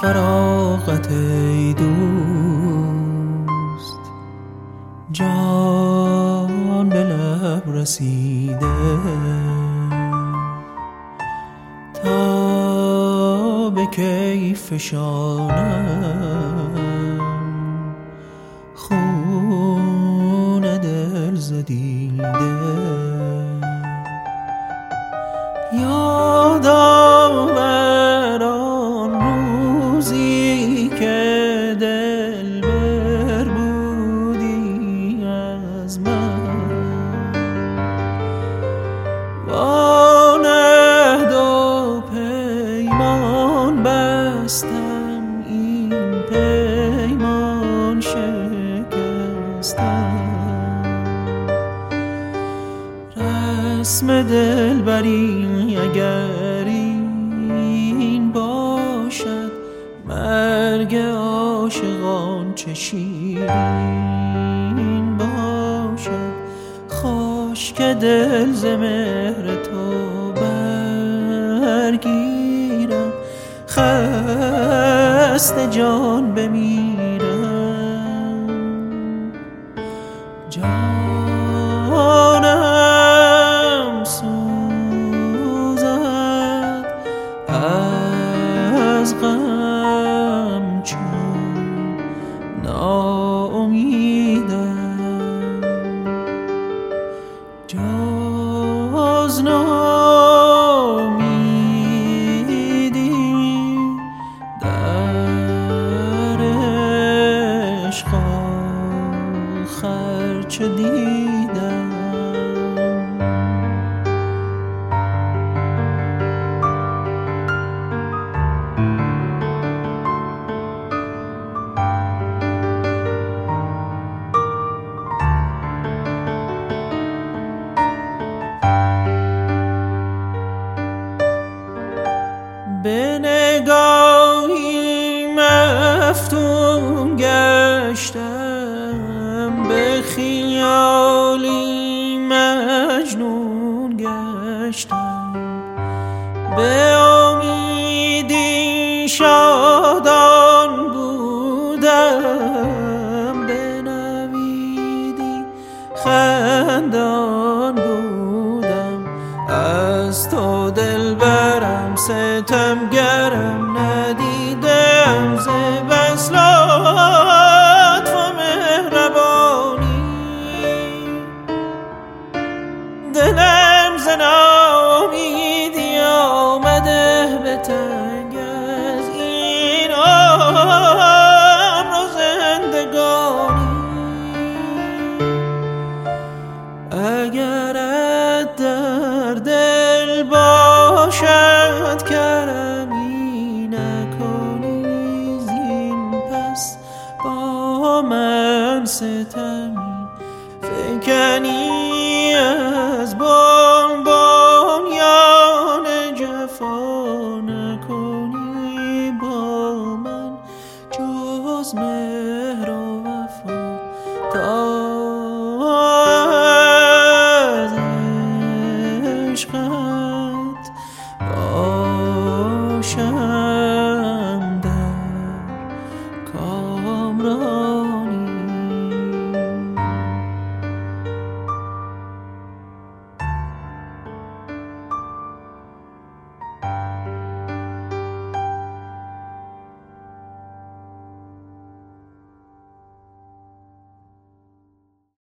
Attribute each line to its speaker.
Speaker 1: فراغت ای دوست، جان به لب رسیده تا به کیف فشانم خون دل ز دیده. یاد آور آن روزی که دلبر بودی از من، با عهد و پیمان بستم این پیمان شکستم. رسم دلبری اگر این باشد، مرگ عاشقان چه شیرین باشد. خوش که دل ز مهر تو برگیرم، خسته جان بمیرم. جانم سوزد از غم چون ناامیدم، جز ناامیدی در عشق آخر چه دیدم. به نگاهی مفتون گشتم، به خیالی مجنون گشتم، به امیدی شادان بودم، به نویدی خندان بودم. از تو دلبرم ستمگرم ندیدم، ز بس لطف و مهربانی دلم ز ناامیدی آمده به تنگ از این عمر و زندگانی. اگرت در دل باشد کرمی نکنی، زین پس با من ستمی فکنی از بنیان جفا نکنی با من جز مهر و وفا. تا